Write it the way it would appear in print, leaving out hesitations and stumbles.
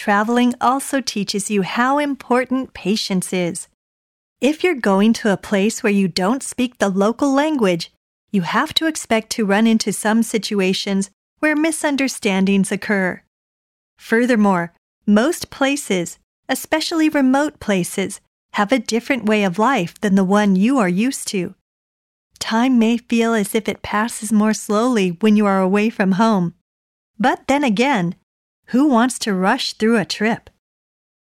traveling also teaches you how important patience is. If you're going to a place where you don't speak the local language, you have to expect to run into some situations where misunderstandings occur. Furthermore, most places, especially remote places, have a different way of life than the one you are used to. Time may feel as if it passes more slowly when you are away from home. But then again, who wants to rush through a trip?